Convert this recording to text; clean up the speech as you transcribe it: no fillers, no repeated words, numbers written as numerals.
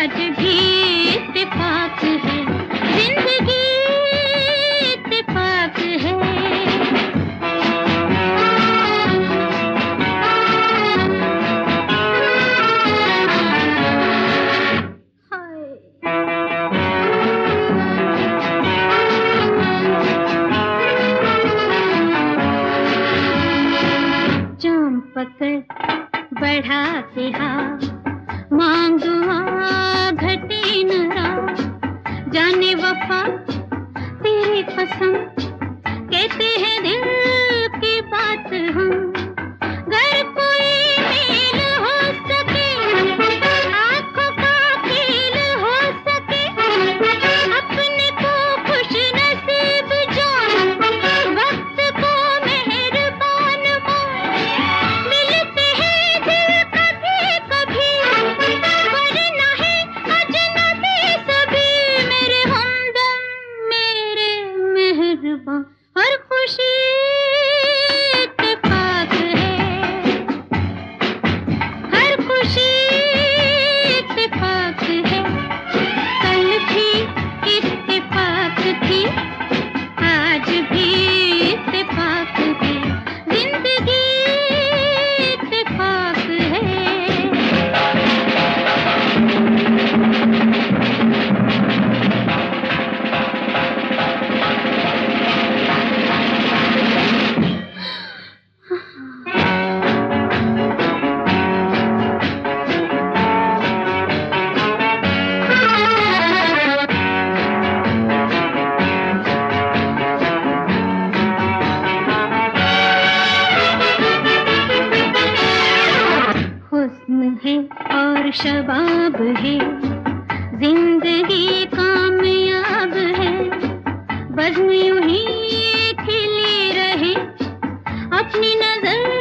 आज भी इत्तेफाक है, जिंदगी इत्तेफाक है। जाम पकड़ बढ़ा के हाथ, मांग दुआ घटे न रात, जाने वफा तेरी कसम, कहते हैं दिल की बात हम। अगर कोई मेल हो सके, आँखों का खेल हो सके, अपने को खुश नसीब जान, वक्त को मेहरबान मान। मिलते हैं दिल कभी कभी, वरना है अजनबी सभी। मेरे हमदम मेरे मेहरबान, हर खुशी इत्तेफाक है, हर खुशी इत्तेफाक है। कल भी इत्तेफाक थी, आज भी इत्तेफाक है, जिंदगी इत्तेफाक है। हुस्न है और शबाब है, जिंदगी कामयाब है। बज़्म यूं ही खिली रहे, अपनी नजर